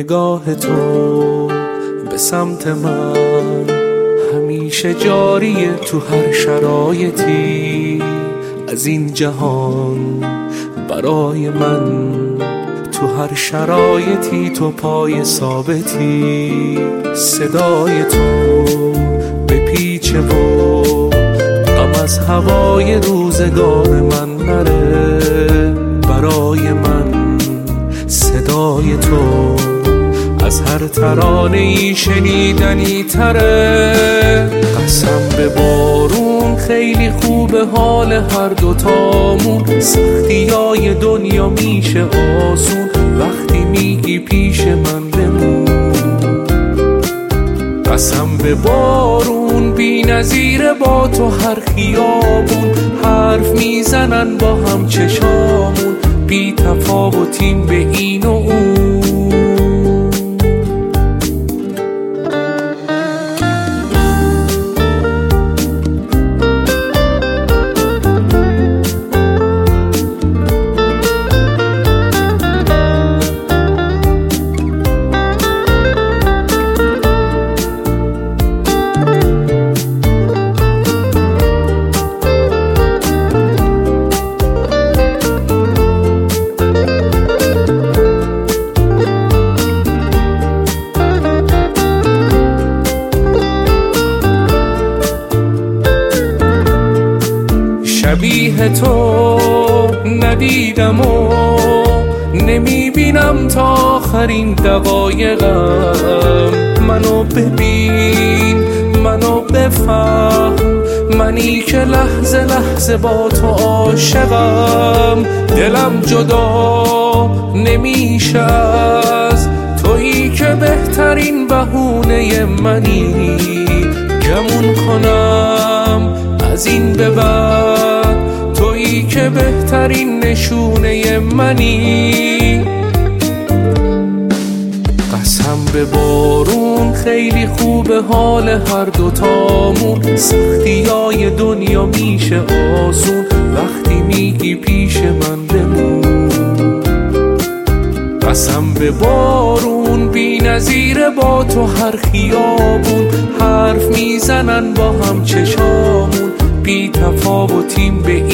نگاه تو به سمت من همیشه جاریه تو هر شرایطی از این جهان برای من، تو هر شرایطی تو پای ثابتی. صدای تو بپیچه و غم از هوای روزگار من نره، برای من صدای تو از هر ترانه‌ای شنیدنی تره. قسم به بارون خیلی خوبه حال هر دوتامون، سختیای دنیا میشه آسون وقتی میگی پیش من بمون. قسم به بارون بی نظیره با تو هر خیابون، حرف میزنن با هم چشامون، بی تفاوتیم به این و اون. شبیه تو ندیدم و نمیبینم تا آخرین دقایقم. منو ببین، منو بفهم، منی که لحظه لحظه با تو عاشقم. دلم جدا نمیشه از تویی که بهترین بهونه منی. گمون کنم از این به بعد تویی که بهترین نشونه منی. قسم به بارون خیلی خوبه حال هر دوتامون، سختیای دنیا میشه آسون وقتی میگی پیش من بمون. قسم به بارون بی نظیره با تو هر خیابون، حرف میزنن با هم چشامون، بی تفاوتیم به